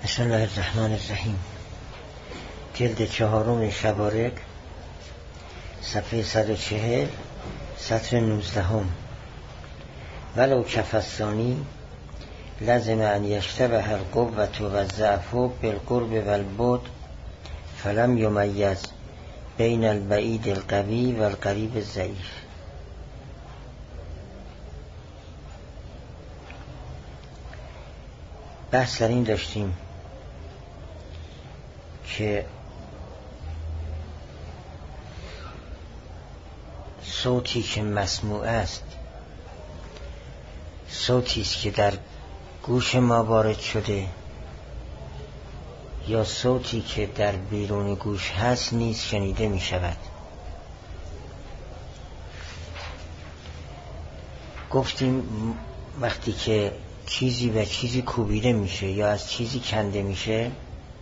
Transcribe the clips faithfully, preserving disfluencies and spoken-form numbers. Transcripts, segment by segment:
بسم الله الرحمن الرحیم. جلد چهارم شبارک، صفحه صد و چهل، سطر نوزدهم. ولو کفستانی لازم ان یشتبه القوة و الضعف بالقرب و البعد فلم یمیز بین البعید القوی و القریب الضعیف. بحث در این داشتیم که صوتی که مسموع است صوتی است که در گوش ما وارد شده یا صوتی که در بیرون گوش هست نیز شنیده می شود. گفتیم وقتی که چیزی به چیزی کوبیده میشه یا از چیزی کنده میشه،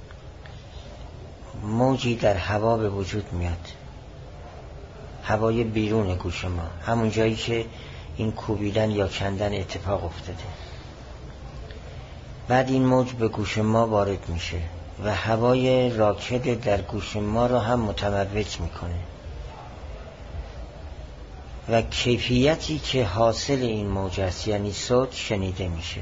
موجی در هوا به وجود میاد، هوای بیرون گوش ما، همون جایی که این کوبیدن یا کندن اتفاق افتاده. بعد این موج به گوش ما وارد میشه و هوای راکد در گوش ما رو هم متموج میکنه و کیفیتی که حاصل این موج است یعنی صوت شنیده میشه.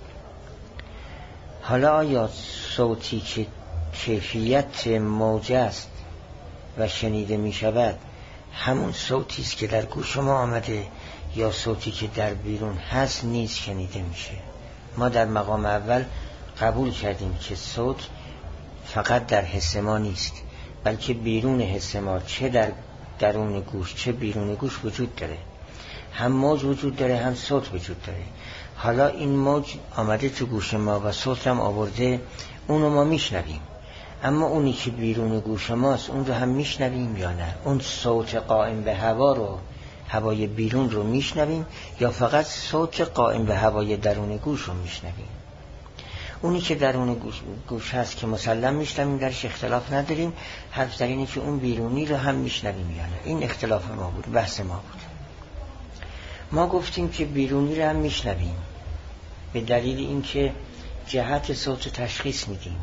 حالا آیا صوتی که کیفیت موج است و شنیده میشود همون صوتی است که در گوش ما آمده یا صوتی که در بیرون هست نیز شنیده میشه؟ ما در مقام اول قبول کردیم که صوت فقط در حس ما نیست، بلکه بیرون حس ما، چه در درون گوش چه بیرون گوش وجود داره. هم موج وجود داره هم صوت وجود داره. حالا این موج آمده تو گوش ما و صوت هم آورده، اونو ما میشنویم، اما اونی که بیرون گوش ماست اون رو هم میشنویم یا نه؟ اون صوت قائم به هوا رو، هوای بیرون رو میشنویم یا فقط صوت قائم به هوای درون گوش رو میشنویم؟ اونی که درون گوش, گوش هست که مسلم میشنویم، درش اختلاف نداریم. حرف در اینه که اون بیرونی رو هم میشنویم یا نه. این اختلاف ما بود، بحث ما بود. ما گفتیم که بیرونی رو هم میشنویم به دلیل اینکه جهت صوت تشخیص میدیم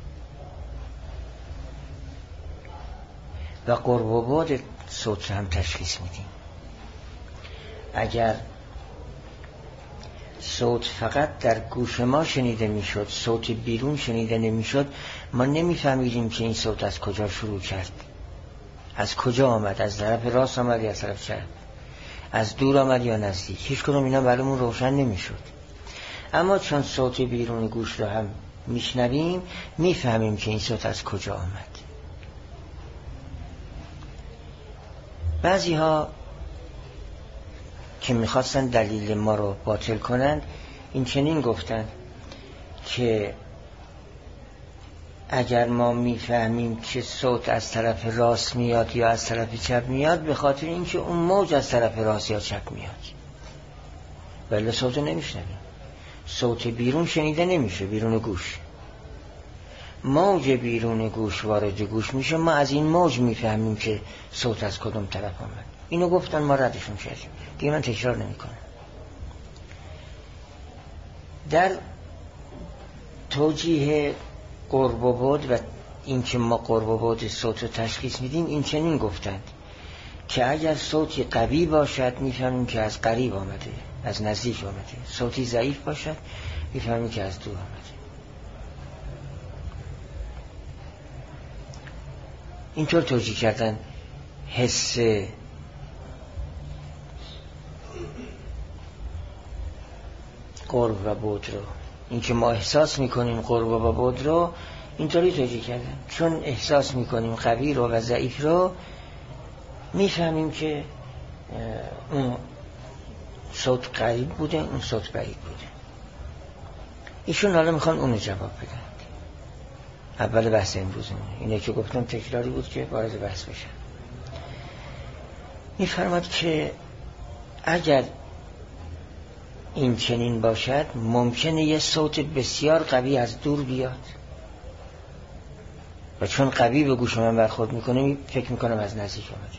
و قرب و بعد صوت هم تشخیص میدیم. اگر صوت فقط در گوش ما شنیده میشد، صوت بیرون شنیده نمیشد، ما نمیفهمیدیم که این صوت از کجا شروع کرد، از کجا آمد، از طرف راست آمد یا از طرف چپ، از دور آمد یا نزدیک. هیچ کدوم اینا برامون روشن نمیشد. اما چون صوت بیرون گوش رو هم میشنویم، میفهمیم که این صوت از کجا آمد. بعضی ها که میخواستن دلیل ما رو باطل کنند این چنین گفتن که اگر ما میفهمیم که صوت از طرف راست میاد یا از طرف چپ میاد، به خاطر اینکه اون موج از طرف راست یا چپ میاد، ولی صوت رو نمیشنویم. صوت بیرون شنیده نمیشه، بیرون گوش. موج بیرون گوش وارد گوش میشه، ما از این موج میفهمیم که صوت از کدوم طرف آمد. اینو گفتن، ما ردشون کردیم، دیگه من تکرار نمی کنم. در توجیه قرب و بعد و این که ما قرب و بعد صوت رو تشخیص میدیم، این چنین گفتند که اگر صوتی قوی باشد میفهمیم که از قریب آمده، از نزدیک آمده. صوتی ضعیف باشد میفهمیم که از دور آمده. اینطور توجیه کردن حس قرب و بعد رو، این که ما احساس میکنیم قرب و بعد رو، اینطوری توجیه کردن. چون احساس میکنیم قوی رو و ضعیف رو، میفهمیم که اون صوت قریب بوده، اون صوت بعید بوده. ایشون حالا میخوان اونو جواب بدن. اول بحث امروزمونه اینه که گفتم تکراری بود که وارد بحث بشن. میفرماد که اگر این چنین باشد، ممکنه یه صوت بسیار قوی از دور بیاد و چون قوی به گوش من برخورد میکنه فکر میکنم از نزدیک آمده.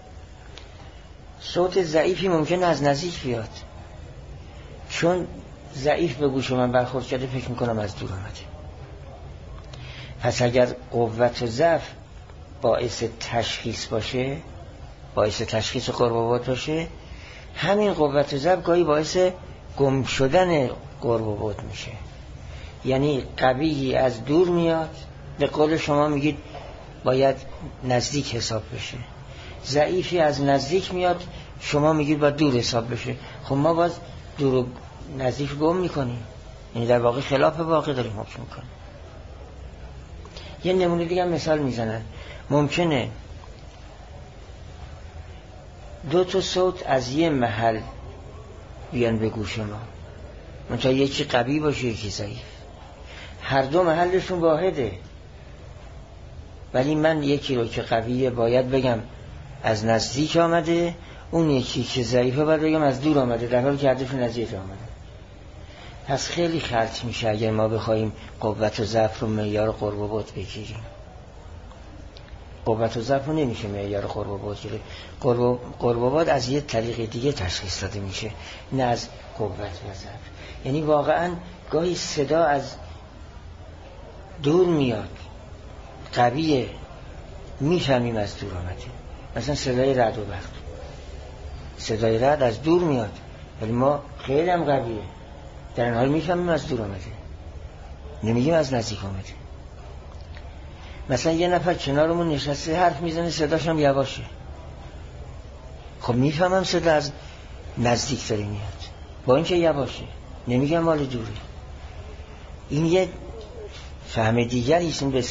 صوت ضعیفی ممکنه از نزدیک بیاد، چون ضعیف به گوش من برخورد کرده فکر میکنم از دور آمده. پس اگر قوت و ضعف باعث تشخیص باشه، باعث تشخیص قرب و بعد باشه، همین قوت و ضعف گاهی باعث گم شدن قرب و بعد میشه. یعنی قوی از دور میاد، به قول شما میگید باید نزدیک حساب بشه، ضعیفی از نزدیک میاد، شما میگید باید دور حساب بشه. خب ما باز دور و نزدیک گم میکنیم، یعنی در واقع خلاف واقع داریم حکم میکنیم. یه نمونه دیگه مثال میزنن، ممکنه دو تا صوت از یه محل بیان به گوش ما، منتها یکی قوی باشه یکی ضعیف، هر دو محلشون واحده، ولی من یکی رو که قویه باید بگم از نزدیک آمده، اون یکی که ضعیفه باید بگم از دور آمده، در حالی که هردوشون نزدیک آمده. پس خیلی خلط میشه اگر ما بخوایم قوت و ضعف رو معیار قرب و بعد بگیریم. قوت و ضعف رو نمیشه معیار قرب و بعد گیره. قرب و بعد از یه طریق دیگه تشخیص داده میشه، نه از قوت و ضعف. یعنی واقعا گاهی صدا از دور میاد قویه، میفهمیم از دور آمده. مثلا صدای رعد و برق، صدای رعد از دور میاد ولی ما خیلی هم قویه، در این حال میفهمیم از دور آمده، نمیگیم از نزدیک آمده. مثلا یه نفر کنارمون نشسته حرف میزنه، صداش هم یواشه، خب میفهمم صدا از نزدیک داره میاد، با اینکه یواشه نمیگم مال دوره. این یه فهم دیگری است، به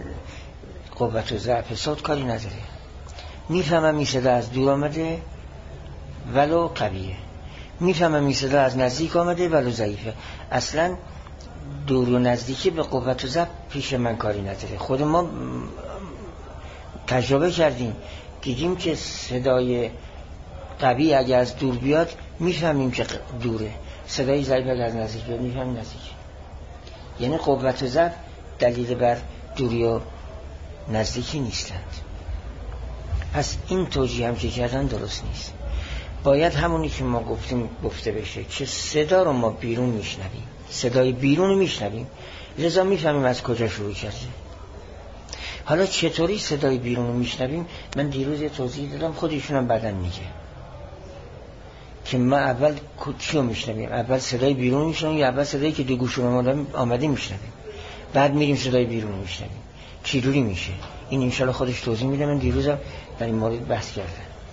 قوت و ضعف صوت کاری نداره. میفهمم این صدا از دور آمده ولو قویه، میفهمم این صدا از نزدیک آمده ولو ضعیفه. اصلا دور و نزدیکی به قوت و ضعف پیش من کاری نداره. خود ما تجربه کردیم، دیدیم که صدای قوی اگه از دور بیاد میفهمیم که دوره، صدای ضعیف اگه از نزدیک بیاد میفهمیم نزدیک. یعنی قوت و ضعف دلیل بر دوری و نزدیکی نیستند. پس این توجیه هم که کردن درست نیست. باید همونی که ما گفتیم گفته بشه که صدا رو ما بیرون میشنویم، صدای بیرون رو میشنویم، لذا میفهمیم از کجا شروع کرده. حالا چطوری صدای بیرون رو میشنویم؟ من دیروز یه توضیح دادم، خودشون هم بعدن میگه که ما اول چی رو میشنویم، اول صدای بیرون میشنویم یا اول صدایی که دو گوشمون آمده میشنویم، بعد میریم صدای بیرون رو میشنویم. چجوری میشه این؟ انشالله خودش توضیح میده. من دیروزم در این مورد بحث کردم.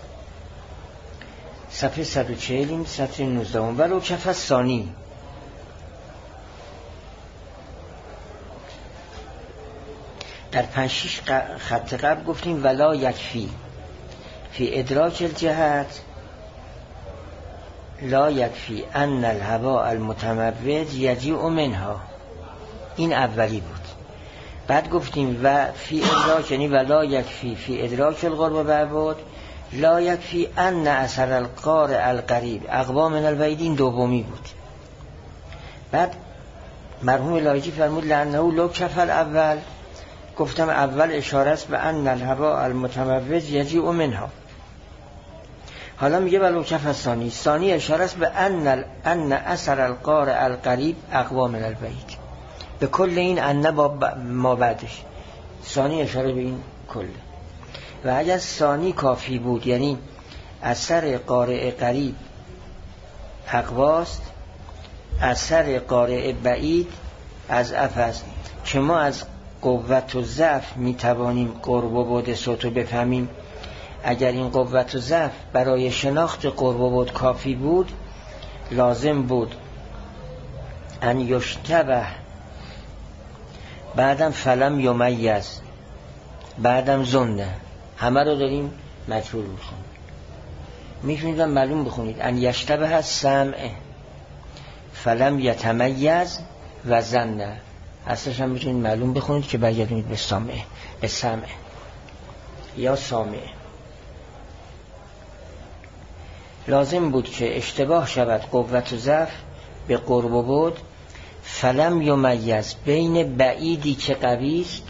صفحه صد و چهل این سطر نوزده ولو کف ثانی. در پنج شش خط قبل گفتیم ولا یکفی فی ادراک الجهت لا یکفی ان الهواء المتموج یجیء منها. این اولی بود. بعد گفتیم و فی ادراک، یعنی ولا یکفی فی ادراک القرب و بعد لا یکفی ان اثر القارئ القریب اقوا من البعید. این دومی بود. بعد مرحوم لاجی فرمود لانه لو کف الاول، گفتم اول اشاره است به ان الهواء المتموج یجیء منها. حالا میگه ولو کف الثانی، ثانی اشاره است به ان ان اثر القارئ القریب اقوا من البعید. به کل این ان با ما بعدش ثانی اشاره به این کل. و اگر ثانی کافی بود، یعنی اثر قارئ قریب اقواست، اثر قارئ بعید از افست، که ما از قوت و ضعف میتوانیم قرب و بعد صوت رو بفهمیم. اگر این قوت و ضعف برای شناخت قرب و بعد کافی بود، لازم بود ان یشتبه، بعدم فلم یمیز، بعدم زنده، همه رو داریم مجهول بخونیم. میتونید معلوم بخونید ان یشتبه هست سمع فلم یتمیز و زنده، اصلش هم میتونید معلوم بخونید که برگردونید به سمع، به سمع یا سامع. لازم بود که اشتباه شود قوت و ضعف به قرب و بعد، فلم یمیز، بین بعیدی که قوی است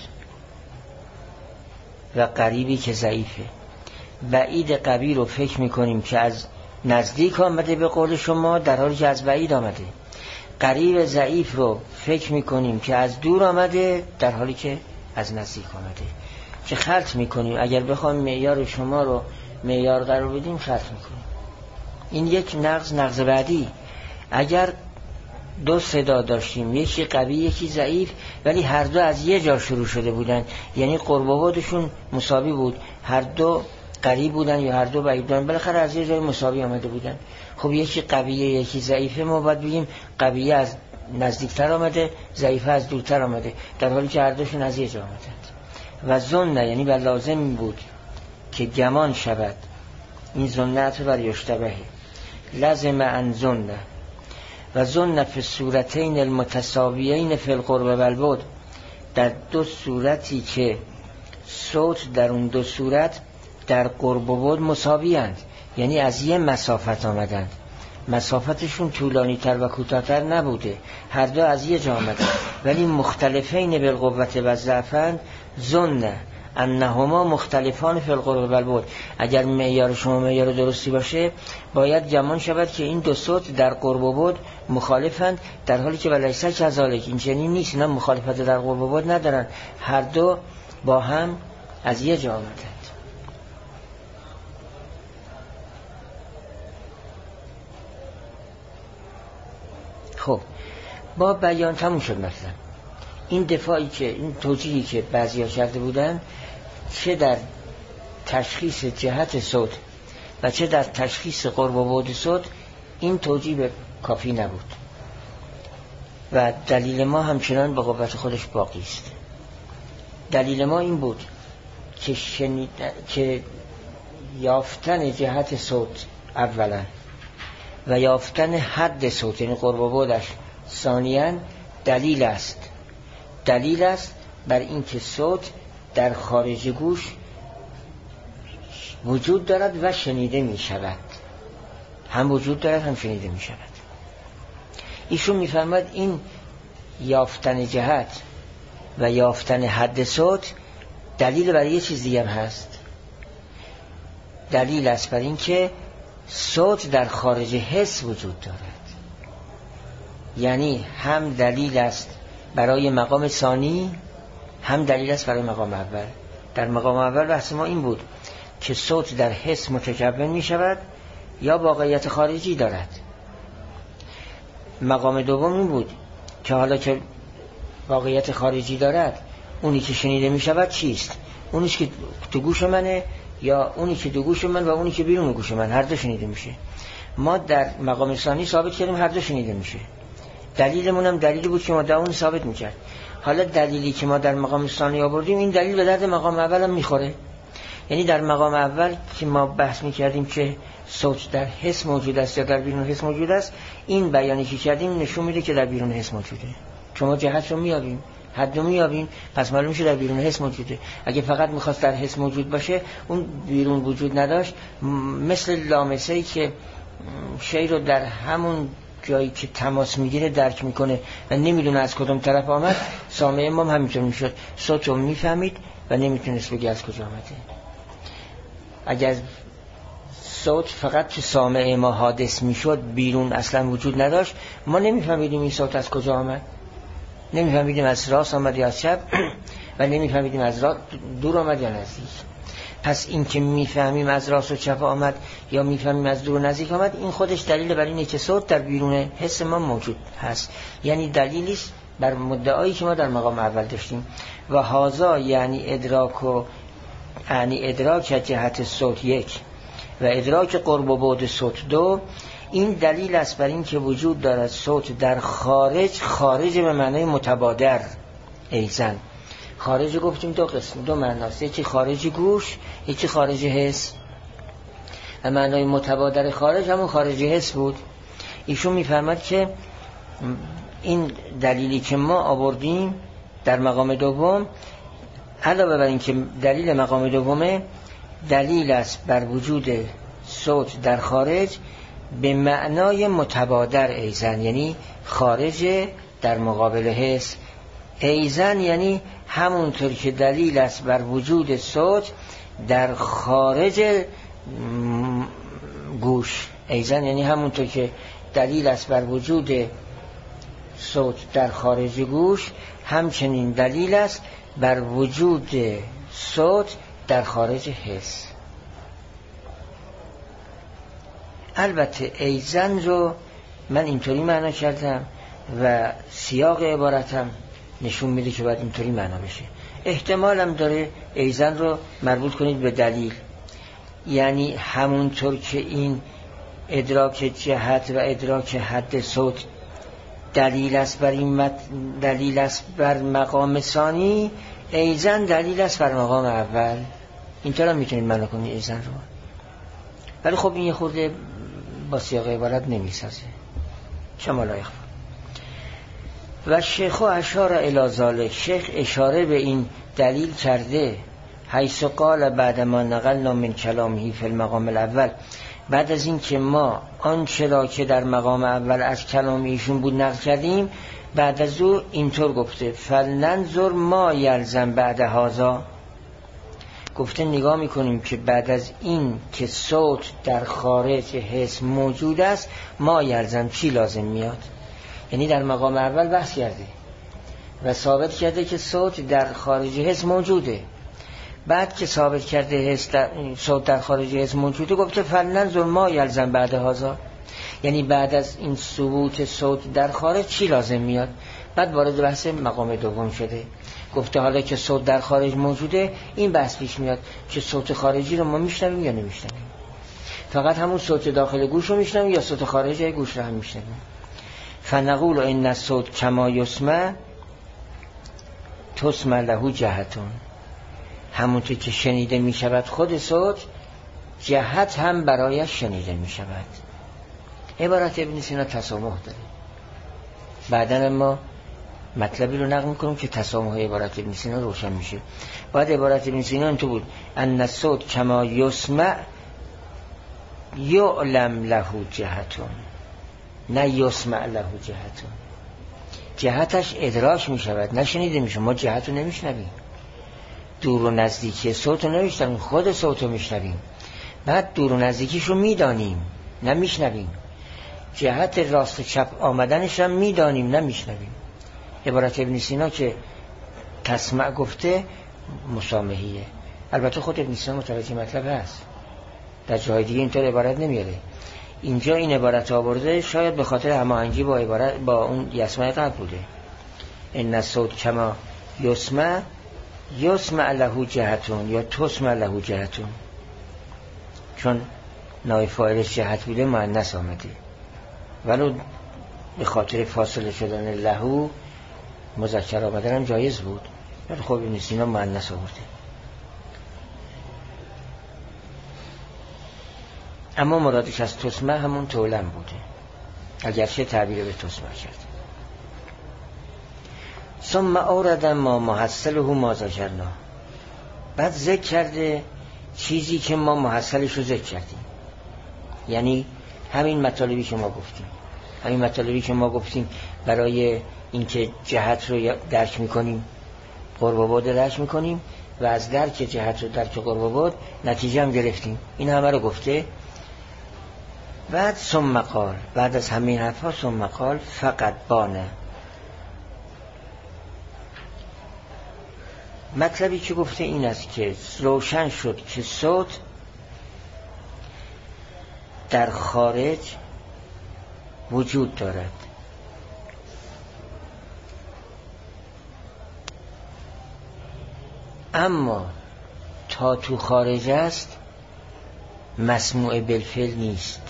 و قریبی که ضعیفه. بعید قوی رو فکر میکنیم که از نزدیک آمده به قول شما، در حالی که از بعید آمده. قریب ضعیف رو فکر میکنیم که از دور آمده، در حالی که از نزدیک آمده. که خلط میکنیم، اگر بخوایم معیار شما رو معیار قرار بدیم خلط میکنیم. این یک نقض. نقض بعدی، اگر دو صدا داشتیم، یکی قوی یکی ضعیف، ولی هر دو از یه جا شروع شده بودن، یعنی قرب و بعدشون مساوی بود، هر دو قریب بودن یا هر دو بعید بودن، بالاخره از یه جای مساوی آمده بودن. خب یکی قویه یکی ضعیفه، ما باید بگیم قویه از نزدیکتر آمده، ضعیفه از دورتر آمده، در حالی که هر دوشون از یه جا آمدند. و ظن، یعنی بر لازم بود که گمان شود، این ظنت بر یشتبه لازم ان ظن و ظن فی صورتین المتساویین فی القرب و البعد، در دو صورتی که صوت در اون دو صورت در قرب و بعد مساوی اند، یعنی از یه مسافت آمدند، مسافتشون طولانی تر و کوتاه‌تر نبوده، هر دو از یه جا آمدند ولی مختلفین بالقوت و ضعفند. ظن انهما مختلفان فی القرب و البعد، اگر معیار شما معیار درستی باشه باید گمان شود که این دو صوت در قرب و بعد مخالفند، در حالی که ولیس کذالک، این چنین نیست، اینا مخالفت در قرب و بعد ندارن، هر دو با هم از یه جا آمدند. خب با بیان تموم شد. مثلا این دفاعی که این توجیهی که بعضیا کرده بودن، چه در تشخیص جهت صوت و چه در تشخیص قرب و بعد صوت، این توجیه کافی نبود و دلیل ما همچنان به قوت خودش باقی است. دلیل ما این بود که شنید... که یافتن جهت صوت اولا و یافتن حد صوت، یعنی قرب و بعدش ثانیاً، دلیل است دلیل است بر این که صوت در خارج گوش وجود دارد و شنیده می شود، هم وجود دارد هم شنیده می شود. ایشون می فرماید این یافتن جهت و یافتن حد صوت دلیل بر یه چیز دیگه هست، دلیل است بر این که صوت در خارج حس وجود دارد، یعنی هم دلیل است برای مقام ثانی، هم دلیل است برای مقام اول. در مقام اول بحث ما این بود که صوت در حس متکون می شود یا واقعیت خارجی دارد. مقام دوم این بود که حالا که واقعیت خارجی دارد، اونی که شنیده می شود چیست؟ اونی که تو گوش منه یا اونی که تو گوش من و اونی که بیرون گوش من، هر دو شنیده میشه. ما در مقام ثانی ثابت کردیم هر دو شنیده میشه. دلیلمون هم دلیلی بود که ما در اون ثابت میکرد. حالا دلیلی که ما در مقام ثانی آوردیم، این دلیل به درد مقام اول هم میخوره. یعنی در مقام اول که ما بحث میکردیم که صوت در حس موجود است یا در بیرون حس موجود است، این بیانی که کردیم نشون میده که در بیرون حس موجوده. شما جهت رو میابین، حد رو میابین، پس معلوم میشه در بیرون حس موجوده. اگه فقط میخواست در حس موجود باشه، اون بیرون وجود نداشت، مثل لامسه‌ای که شی رو در همون جایی که تماس میگیره درک میکنه و نمیدونه از کدوم طرف آمد، سامع ما هم همینطور میشد، صوت رو میفهمید و نمیتونست بگه از کجا آمده. اگر صوت فقط تو سامع ما حادث میشد، بیرون اصلا وجود نداشت، ما نمیفهمیدیم این صوت از کجا آمد، نمیفهمیدیم از راست آمد یا از چپ و نمیفهمیدیم از راست دور آمد یا نزدیک. پس این که میفهمیم از راست و چپ آمد یا میفهمیم از دور و نزدیک آمد، این خودش دلیل بر اینه که صوت در بیرون حس ما موجود هست، یعنی دلیلی است بر مدعایی که ما در مقام اول داشتیم. و هازا یعنی ادراک و یعنی ادراک جهت صوت یک و ادراک قرب و بعد صوت دو، این دلیل است بر این که وجود دارد صوت در خارج، خارج به معنای متبادر. ایزن خارج گفتیم دو قسم، دو معناست، یکی خارج گوش، یکی خارج حس. و معنای متبادر خارج همون خارج حس بود. ایشون میفرماد که این دلیلی که ما آوردیم در مقام دوم، علاوه بر این که دلیل مقام دومه، دلیل است بر وجود صوت در خارج به معنای متبادر. ایزن یعنی خارج در مقابل حس. ایزن یعنی همونطور که دلیل است بر وجود صوت در خارج گوش. ایزن یعنی همونطور که دلیل است بر وجود صوت در خارج گوش همچنین دلیل است بر وجود صوت در خارج حس. البته ایزن رو من اینطوری معنا کردم و سیاق عبارتم نشون میده که باید اینطوری معنا بشه. احتمالم داره ایزن رو مربوط کنید به دلیل، یعنی همونطور که این ادراک جهت و ادراک حد صوت دلیل است بر این مت... دلیل است بر مقام ثانی، ایزن دلیل است بر مقام اول. اینطور هم میتونید معنا کنید ایزن رو، ولی خب این یه خورده با سیاق عبارت نمیسازه. شما لایق و شیخ اشار الی ذلک، شیخ اشاره به این دلیل کرده حیث قال بعد ما نقلنا من کلامه فی المقام الاول، بعد از این که ما آنچه را که در مقام اول از کلام ایشون بود نقل کردیم، بعد از او اینطور گفته فلننظر ما یلزم بعد هذا، گفته نگاه میکنیم که بعد از این که صوت در خارج حس موجود است ما یلزم چی لازم میاد. یعنی در مقام اول بحث کرده و ثابت کرده که صوت در خارج حس موجوده، بعد که ثابت کرده حس در صوت در خارج حس موجوده گفته فلننظر ما یلزم بعد هذا، یعنی بعد از این ثبوت صوت در خارج چی لازم میاد. بعد وارد بحث مقام دوم شده، گفته حالا که صوت در خارج موجوده این بحث پیش میاد که صوت خارجی رو ما میشنویم یا نمیشنویم، فقط همون صوت داخل گوش رو میشنویم یا صوت خارجی گوش رو هم میشنویم. فنقول ان الصوت کما یسمع تسمع له جهتون، همونطور که شنیده میشود خود صوت، جهت هم برایش شنیده میشود. عبارت ابن سینا تسامح داره، بعدن ما مطلبی رو نقل میکنم که تسامح عبارت ابن سینا روشن میشه. بعد عبارت ابن سینا اینطور بود ان الصوت کما یسمع یعلم له جهتون، نه یسمع له جهتون. جهتش ادراک میشود، نشنیده میشه. ما جهت رو نمیشنویم، دور و نزدیکی صوت رو نمیشنویم، خود صوت رو میشنویم. بعد دور و نزدیکیش رو میدانیم، نمیشنویم. جهت راست و چپ آمدنش هم میدانیم، نمیشنویم. عبارت ابن سینا که تسمع گفته مسامحیه. البته خود ابن سینا متوجه مطلب هست، در جای دیگه اینطور عبارت نمیاره. اینجا این عبارت آورده شاید به خاطر هماهنگی با عبارت با اون یسمع قبل بوده. ان الصوت کما یسمع یسمع له جهتون یا تسمع له جهتون، چون نائب فاعلش جهت بوده مؤنث آمده، ولو به خاطر فاصله شدن له مذکر آمدن هم جایز بود، ولی خب این سینا مؤنث آورده. اما مرادش از تسمع همون تولم بوده، اگرچه تعبیر به تسمع کرد. ثم اورد ما محصله ما ذکرنا، بعد ذکر کرده چیزی که ما محصلش رو ذکر کردیم، یعنی همین مطالبی که ما گفتیم. همین مطالبی که ما گفتیم برای اینکه جهت رو درک میکنیم، قرب و بعد درک میکنیم و از درک جهت رو درک قرب و بعد نتیجه هم گرفتیم. این همه رو گفته. بعد ثم قال، بعد از همین حرفا ثم قال فقط بانه. مطلبی که گفته این است که روشن شد که صوت در خارج وجود دارد، اما تا تو خارج است مسموع بالفعل نیست.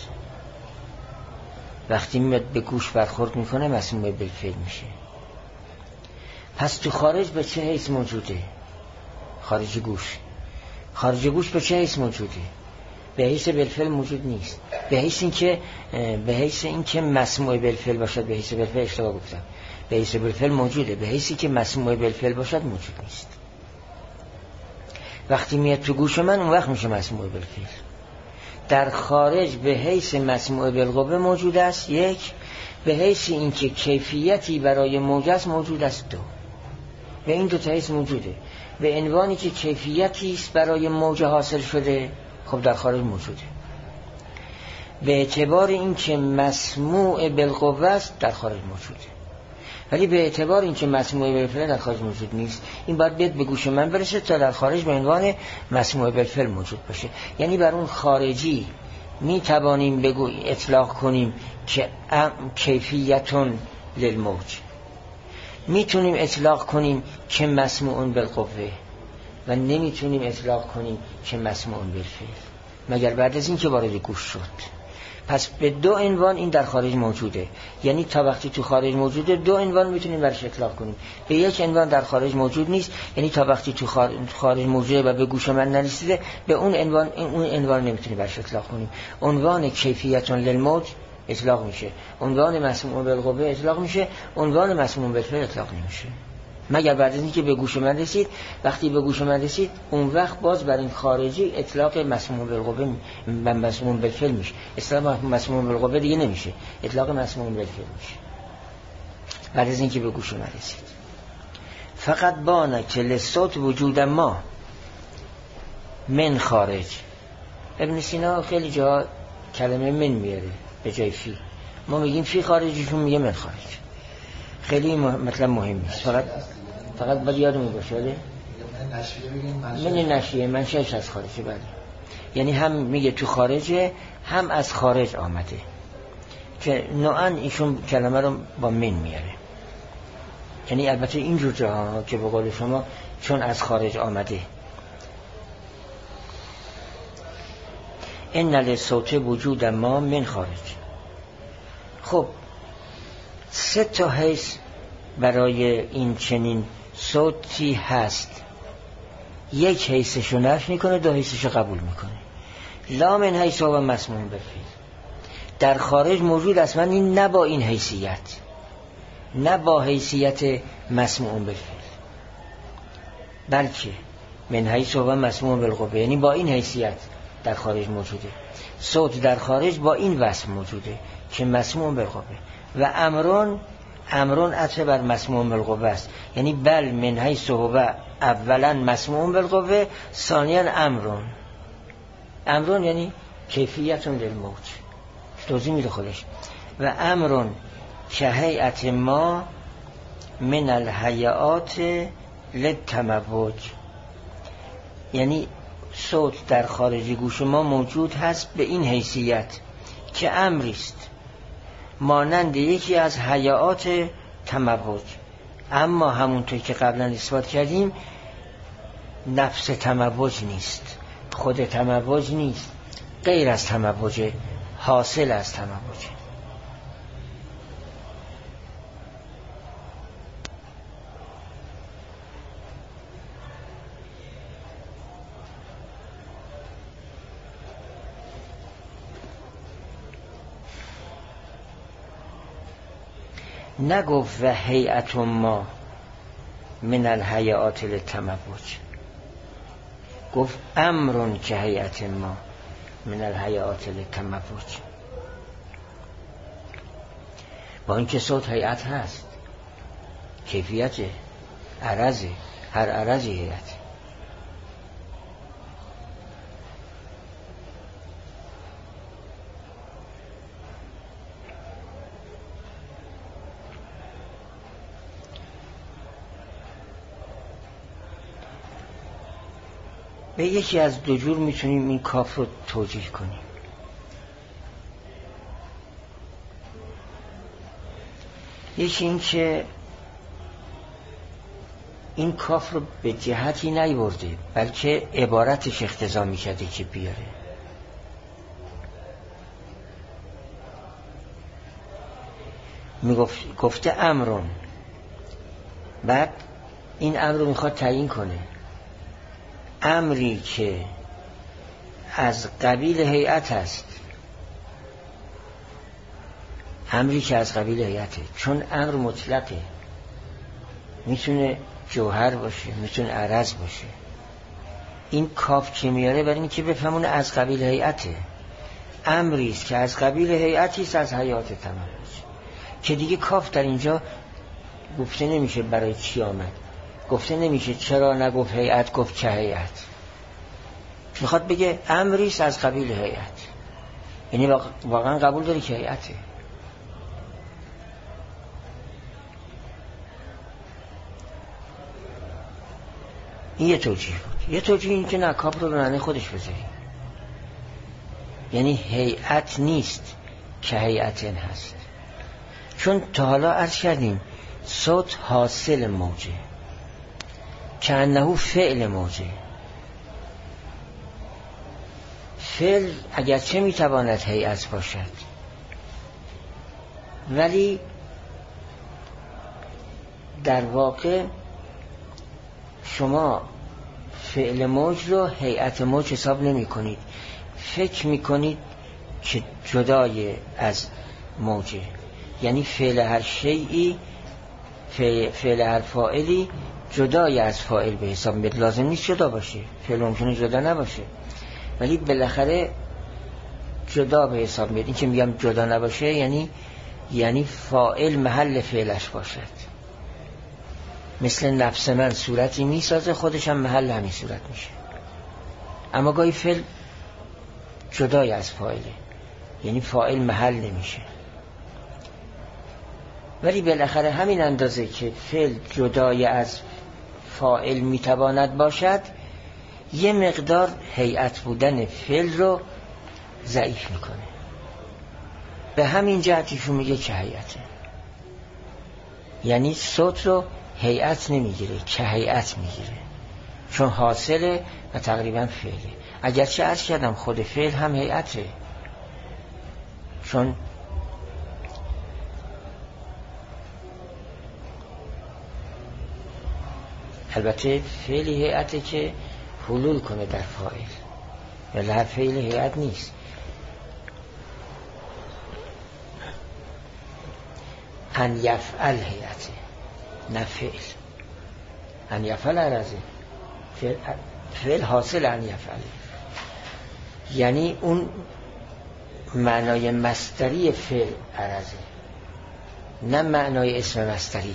وقتی میاد به گوش برخورد میکنه مسموع بالفعل میشه. پس تو خارج به چه حیث موجوده؟ خارج گوش. خارج گوش به چه حیث موجوده؟ به حیث بالفعل موجود نیست. به حیث این که به حیث این که مسموع بالفعل باشد، به حیث بالفعل اشتباه گفتم. به حیث بالفعل موجوده، به حیثی که مسموع بالفعل باشد موجود نیست. وقتی میاد تو گوش من اون وقت میشه مسموع بالفعل. در خارج به حیث مسموع بالقوه موجود است، یک. به حیث اینکه کیفیتی برای موج است موجود است، دو. به این دو تا حیث موجوده. به عنوانی که کیفیتی است برای موج حاصل شده، خب در خارج موجوده. به اعتبار اینکه مسموع بالقوه است در خارج موجوده. ولی به اعتبار اینکه مسموع بالفعل در خارج موجود نیست، این باید بیاد به گوش من برسه تا در خارج به عنوان مسموع بالفعل موجود باشه. یعنی بر اون خارجی می توانیم بگو اطلاق کنیم که کیفیتون للموج، میتونیم اطلاق کنیم که مسموعون بالقوه و نمیتونیم اطلاق کنیم که مسموعون بالفعل مگر بعد از این که وارد گوش شد. پس به دو عنوان این در خارج موجوده، یعنی تا وقتی تو خارج موجوده دو عنوان میتونیم برش اطلاق کنیم. به یک عنوان در خارج موجود نیست، یعنی تا وقتی تو خارج موجوده و به گوش من نرسیده به اون عنوان اون عنوان نمیتونیم برش اطلاق کنیم. عنوان کیفیتون للموج اطلاق میشه، عنوان مسموع بالقوه اطلاق میشه، عنوان مسموع بالفعل اطلاق نمیشه مگر بعد از اینکه به گوش من رسید. وقتی به گوش من رسید اون وقت باز بر این خارجی اطلاق مسموع بالقوه و مسموع بالفعل میشه. اطلاق مسموع بالقوه دیگه نمیشه، اطلاق مسموع بالفعل میشه بعد از اینکه به گوش من رسید. فقط بانه که لصوت وجود ما من خارج. ابن سینا خیلی جا کلمه من میاره به جای فی، ما میگیم فی خارجیشون میگه من خارج. خیلی مطلب مهم نیست، فقط فقط باید یادمون باشه. ولی من نشیه من شش از خارجه. بله، یعنی هم میگه تو خارجه هم از خارج آمده، که نوعا ایشون کلمه رو با من میاره. یعنی البته اینجور جاها که به قول شما چون از خارج آمده. این لصوت وجود ما من خارج. خب سه تا حیث برای این چنین صوتی هست. یک حیثشو نفی میکنه، دو حیثشو قبول میکنه. لا من حیث و مسموع بالفعل. در خارج موجود اصلا این نه با این حیثیت، نه با حیثیت مسموع بالفعل، بلکه من حیث و مسموع بالقوه، یعنی با این حیثیت در خارج موجوده. صوت در خارج با این وصف موجوده که مسموع بالقوه. و امرون امرون عطف بر مسموع بالقوه است، یعنی بل من حیث و اولا مسموع بالقوه، ثانیا امرون. امرون یعنی کیفیتون للموج، توضیح میده خودش. و امرون که هیئت ما من الهیئات للتموج، یعنی صوت در خارج گوش ما موجود هست به این حیثیت که امریست مانند یکی از هیئات تموج، اما همونطور که قبلا اثبات کردیم نفس تموج نیست، خود تموج نیست، غیر از تموج، حاصل از تموج. نگفت و هیئت ما من الهیئات للتموج، گفت امرون که هیئت ما من الهیئات للتموج. با اینکه صوت هیئت هست، کیفیت عرضه، هر عرضی هیئت. به یکی از دو جور میتونیم این کاف رو توجیه کنیم. یکی این که این کاف رو به جهتی نیورده، بلکه عبارتش اقتضا میکرده که بیاره. میگفت گفته امرون، بعد این امر رو میخواد تعیین کنه، امری که از قبیل هیئت است، امری که از قبیل هیئته، چون امر مطلقه، میتونه جوهر باشه، میتونه عرض باشه. این کاف که میاره برای این که بفهمونه از قبیل هیئته، امری است که از قبیل هیئتی است از حیات تموج، که دیگه کاف در اینجا گفته نمیشه برای چی آمد، گفته نمیشه چرا نگفت هیئت گفت چه هیئت. میخواد بگه امری است از قبیل هیئت، یعنی واقعا قبول داری که هیئته. این یه توجیه بود. یه توجیه این که نه کاف رو به معنی خودش بذاریم، یعنی هیئت نیست که هیئتن هست. چون تا حالا عرض کردیم صوت حاصل موجه، که انه فعل موجه. فعل اگرچه میتواند هیئت باشد، ولی در واقع شما فعل موج رو هیئت موج حساب نمی کنید، فکر می کنید که جدای از موجه. یعنی فعل هر شیئی، فعل هر فاعلی جدای از فاعل به حساب میاد. لازم نیست جدا باشه، فعل ممکنه جدا نباشه، ولی بالاخره جدا به حساب میاد. این که میگم جدا نباشه یعنی یعنی فاعل محل فعلش باشد. مثل نفس من صورتی میسازه، خودش هم محل همین صورت میشه. اما گاهی فعل جدای از فاعله، یعنی فاعل محل نمیشه. ولی بالاخره همین اندازه که فعل جدای از فاعل میتواند باشد، یه مقدار هیئت بودن فعل رو ضعیف میکنه. به همین جهتیشون میگه که هیئته، یعنی صوت رو هیئت نمیگیره که هیئت میگیره، چون حاصله و تقریبا فعله. اگرچه عرض کردم خود فعل هم هیئته، چون البته فعل هیئته که حلول کنه در فاعل، ولی هر فعل هیئت نیست. ان یفعل هیئته، نه فعل. ان یفعل عرضه، فعل, فعل حاصل ان یفعل، یعنی اون معنای مصدری فعل عرضه، نه معنای اسم مصدری.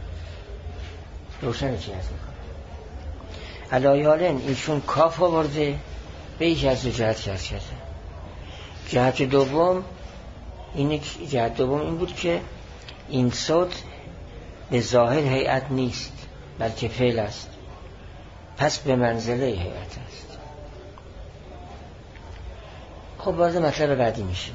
روشن چی هست میکنه؟ علایالن ایشون کاف آورده به یک از دو جهت کرد کرده. جهت دوم این جهت دوم این بود که این صوت به ظاهر هیئت نیست بلکه فعل است، پس به منزله هیئت است. خب وارد مطلب بعدی میشه.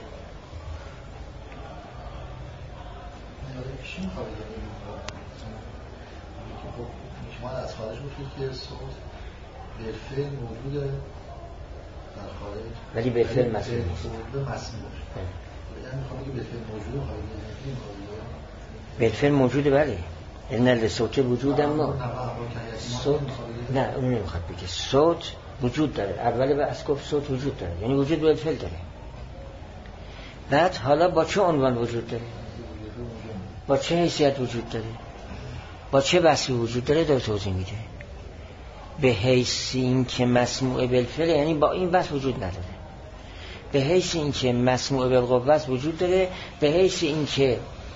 شما از خارج گفتید که صوت بالفعل موجوده در خارج، ولی بالفعل مسئول نیست. یعنی میخوام بگم بالفعل موجوده خارج نیست. بالفعل موجوده، بله. ان لصوت وجود، اما صوت نه، اون نمیخواد بگه. صوت وجود داره، اول به اسکوف صوت وجود داره، یعنی وجود بالفعل داره. بعد حالا با چه عنوان وجود داره، با چه حیثیت وجود داره، با چه وصفی وجود داره، داره توضیح میده. به حیث این که مسموع بالفعل، یعنی با این وصف وجود نداره. به حیث این که مسموع بالقوه وجود داره. به حیث این که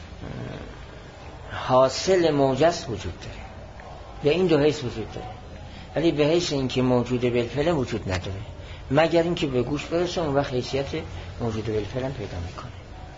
حاصل موجز وجود داره. به این دو حیث وجود داره. ولی به حیث این که موجود بالفعل وجود نداره، مگر این که به گوش برسه، اون وقت حیثیت موجود بالفعل هم پیدا میکنه.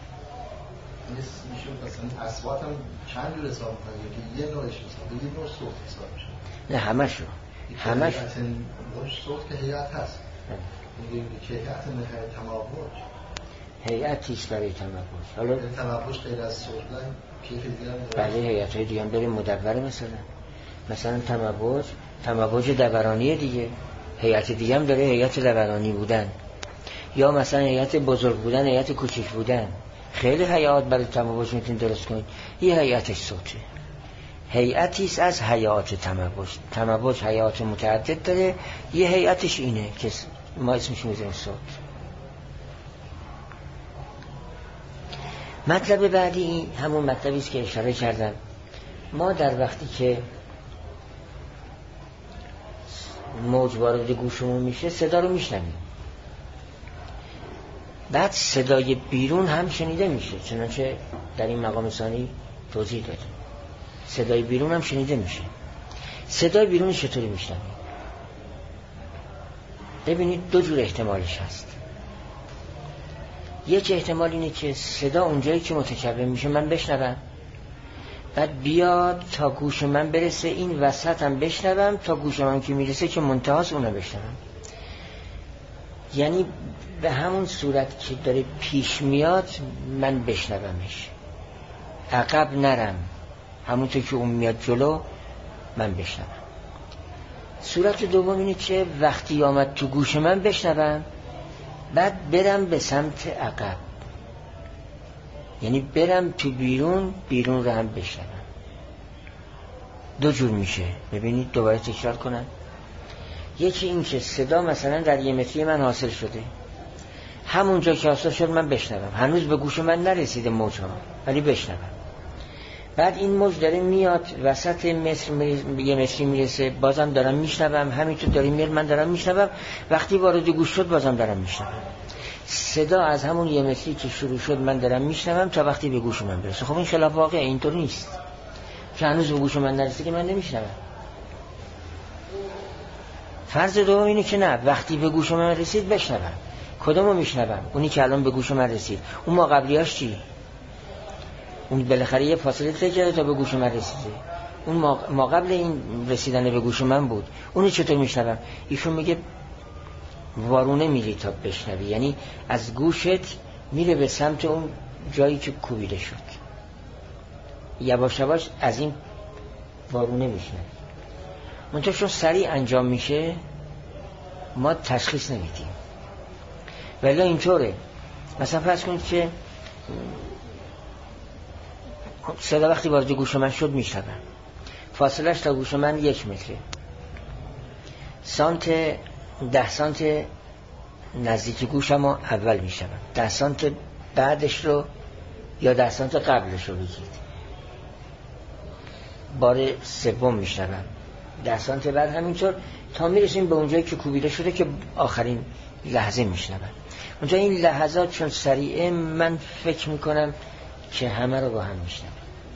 میشه مثلا اصوات هم چند جور حساب میکنه، که یه نوعش حساب بگید نوع صوت حساب میشه؟ نه همشو همش صوت که هیئت هست، میگه که هیئت میخواد تماوج، هیئتیست برای تماوج. حالا تماوج غیر از صوت نه کیف دیگه هم داره. بله، هیئت‌های دیگه هم داره، مدوره مثلا مثلا تماوج تماوج دورانی دیگه، هیئت دیگه هم داره، هیئت دورانی بودن، یا مثلا هیئت بزرگ بودن، هیئت کوچیک بودن. خیلی هیئات برای تماوج میتونید درست کنید. یه هیئتش صوته، هیئتیست از هیئات تماوج. تماوج هیئات متعدد داره، یه هیئتش اینه که ما اسمش میذاریم صوت. مطلب بعدی همون مطلبی است که اشاره کردم. ما در وقتی که موج وارد گوشمون میشه صدا رو میشنویم، بعد صدای بیرون هم شنیده میشه، چنانچه در این مقام ثانی توضیح دادیم. صدای بیرون هم شنیده میشه. صدای بیرون چطوری میشنویم؟ ببینید دو جور احتمالش هست. یک احتمال اینه که صدا اونجایی که متکلم میشه من بشنوم، بعد بیاد تا گوش من برسه، این وسط هم بشنوم، تا گوش من که میرسه که منتهاست اونو بشنوم. یعنی به همون صورت که داره پیش میاد من بشنومش، عقب نرم، همونطور که اون میاد جلو من بشنوم. صورت دوم اینه که وقتی آمد تو گوش من بشنوم، بعد برم به سمت عقب، یعنی برم تو بیرون، بیرون رو هم بشنوم. دو جور میشه. ببینید دوباره تکرار کنم. یکی این که صدا مثلا در یه متری من حاصل شده، همونجا که حاصل شد من بشنوم، هنوز به گوش من نرسیده موج ها، ولی بشنوم. بعد این موج داره میاد وسط متر می... یه متری میرسه، بازم دارم میشنوم، همینطور داره میاد من دارم میشنوم. وقتی وارد گوش شد بازم دارم میشنوم. صدا از همون یه متری که شروع شد من دارم میشنوم تا وقتی به گوش من برسه. خب این خلاف واقعه، اینطور نیست که هنوز به گوش من نرسه که من نمیشنوم. فرض دوم اینه که نه، وقتی به گوش من رسید بشنوم. کدومو میشنوم؟ اونی که الان به گوش من رسید. اون ما قبلیاش چی؟ اون بالاخره یه فاصله طی کرده تا به گوش من رسیده. اون ما, ما قبل این رسیدن به گوش من بود. اونی چطور میشنوم؟ ایشون میگه وارونه میری تا بشنوی، یعنی از گوشت میره به سمت اون جایی که کوبیده شد، یواش یواش از این وارونه میشنوی. منتها چون سریع انجام میشه ما تشخیص نمیدیم. ولی اینطوره. مثلا فرض کنید که صدا وقتی وارد گوش من شد میشنوم، فاصلش تا گوش من یک متره، سانت ده سانت نزدیک گوشم رو اول میشنوم، ده سانت بعدش رو یا ده سانت قبلش رو بگید، بار سوم میشنوم، ده سانت بعد همینطور تا میرسیم به اونجایی که کوبیده شده که آخرین لحظه میشنوم. اونجا این لحظات چون سریعه من فکر میکنم که همه رو با هم میشنوم.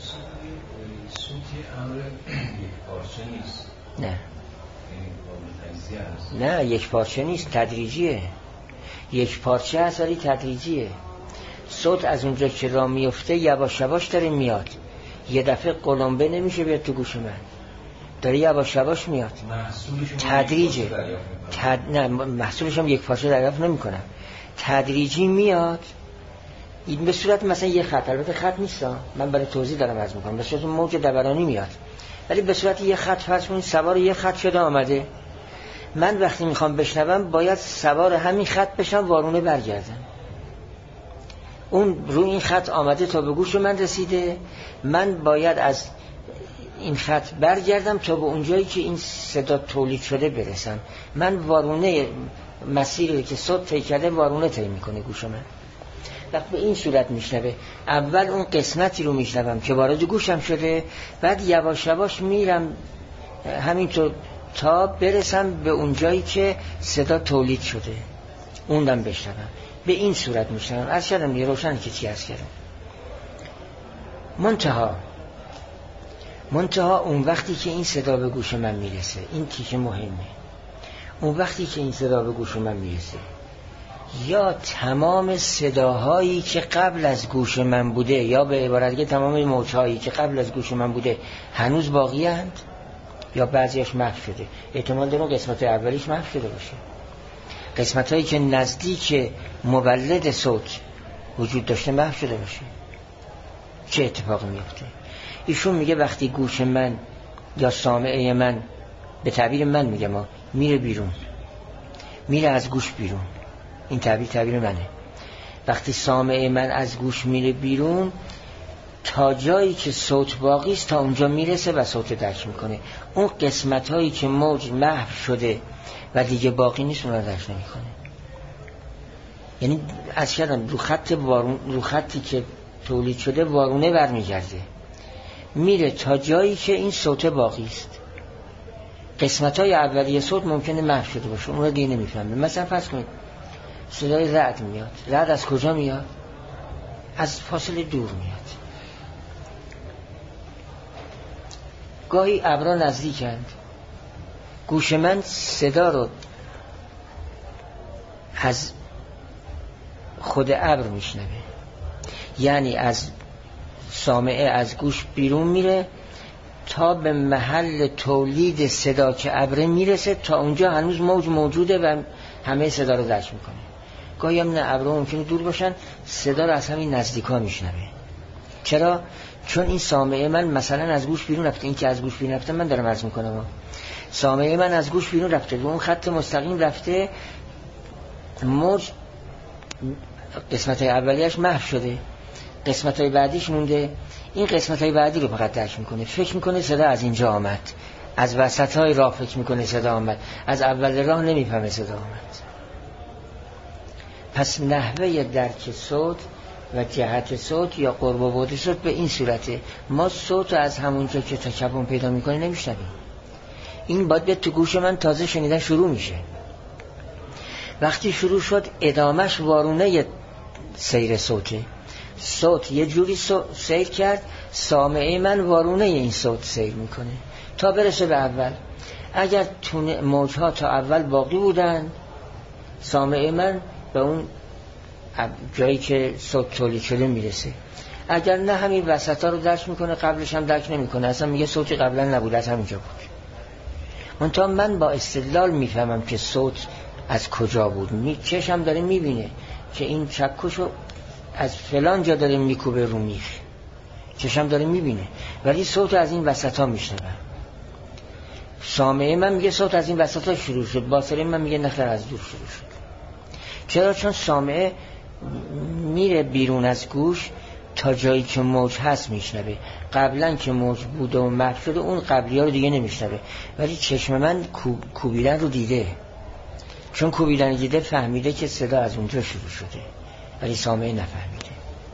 صوتی امر یک پارچه نیست. نه نه یک پارچه نیست، تدریجیه. یک پارچه هست ولی تدریجیه. صوت از اونجا که را میفته یواش یواش داره میاد، یه دفعه قلمبه نمیشه بیاد تو گوش من، داره یواش یواش میاد، تدریجه. تد... نه محصولش هم یک پارچه دریافت نمی کنم، تدریجی میاد. این به صورت مثلا یه خط، البته خط نیست، من برای توضیح دارم عرض میکنم، به صورت موج دورانی میاد، ولی به صورت یه خط. فرض کنید سوار یه خط شده آمده، من وقتی میخوام بشنوم باید سوار همین خط بشم، وارونه برگردم. اون روی این خط آمده تا به گوش من رسیده، من باید از این خط برگردم تا به اونجایی که این صدا تولید شده برسم. من وارونه مسیری که صوت طی کرده وارونه طی میکنه گوش من. وقت به این صورت میشنوه. اول اون قسمتی رو میشنوم که وارد گوشم شده، بعد یواش یواش میرم همینطور تا برسم به اون جایی که صدا تولید شده، اونم بشنوم. به این صورت میشنوم. از شدم یه روشن که چی از کردم. منتها منتها اون وقتی که این صدا به گوش من میرسه، این تیکه مهمه، اون وقتی که این صدا به گوش من میرسه، یا تمام صداهایی که قبل از گوش من بوده، یا به عبارت دیگه تمام موجهایی که قبل از گوش من بوده هنوز باقی اند، یا بعضیش محو شده. احتمال داره قسمت اولیش محو شده باشه، قسمت هایی که نزدیک مولد صوت وجود داشته محو شده باشه. چه اتفاقی میفته؟ ایشون میگه وقتی گوش من یا سامعه من، به تعبیر من میگم، میره بیرون، میره از گوش بیرون، این تعبیر تعبیر منه، وقتی سامعه من از گوش میره بیرون تا جایی که صوت باقی است تا اونجا میرسه و صوت درک میکنه. اون قسمت هایی که موج محو شده و دیگه باقی نیست اون رو درک نمیکنه. یعنی از کردم رو خط وارون، رو خطی که تولید شده وارونه برمیگرده، میره تا جایی که این صوت باقی است. قسمت های اولیه صوت ممکنه محو شده باشه، اون رو دیگه نمیفهمه. مثلا فرض کنید صدای رعد میاد. رعد از کجا میاد؟ از فاصله دور میاد. گاهی ابرا نزدیکند، گوش من صدا رو از خود ابر میشنوه، یعنی از سامعه از گوش بیرون میره تا به محل تولید صدا که ابره میرسه، تا اونجا هنوز موج موجوده و همه صدا رو درک میکنه. گاهی هم نه ابره ممکنه دور باشن، صدا رو از همین نزدیکا میشنوه. چرا؟ چون این سامعه من مثلا از گوش بیرون رفته. این که از گوش بیرون رفته من دارم عرض میکنم، سامعه من از گوش بیرون رفته و اون خط مستقیم رفته، موج قسمت های اولیش محو شده، قسمت های بعدیش مونده. این قسمت های بعدی رو فقط درک میکنه، فکر میکنه صدا از اینجا آمد، از وسط های راه فکر میکنه صدا آمد، از اول راه نمیفهمه صدا آمد. پس نحوه درک صوت و جهت صوت یا قرب و بعد صوت به این صورته. ما صوت رو از همونجا که تکون پیدا میکنه نمیشنویم. این باید به تو گوش من تازه شنیدن شروع میشه. وقتی شروع شد ادامش وارونه سیر صوته. صوت یه جوری سیر کرد، سامعه من وارونه این صوت سیر میکنه تا برسه به اول. اگر موجها تا اول باقی بودن، سامعه من به اون جایی که صوت تولید شده میرسه. اگر نه همین وسطا رو درک میکنه، قبلش هم درک نمیکنه، اصلا میگه صوتی قبلا نبود، از همینجا بود. منتها من با استدلال میفهمم که صوت از کجا بود. می چشم داره میبینه که این چکشو از فلان جا داره میکوبه رو میخ، چشم داره میبینه، ولی صوت از این وسطا میشنوه. سامعه من میگه صوت از این وسطا شروع شد، باصره من میگه نخیر از دور شروع شد. چرا؟ چون سامعه میره بیرون از گوش تا جایی که موج هست میشنوه. قبلا که موج بوده و محو شده اون قبلی ها رو دیگه نمیشنوه، ولی چشم من کوب، کوبیدن رو دیده. چون کوبیدن دیده فهمیده که صدا از اونجا شروع شده، ولی سامعه نفهمیده.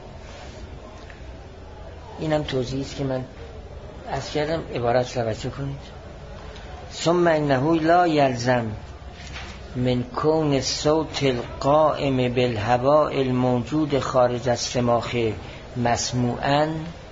اینم توضیحی است که من از کردم. عبارت توجه کنید. ثم انه لا یلزم من کون صوت القائم بالهواء الموجود خارج از سماخ مسموعا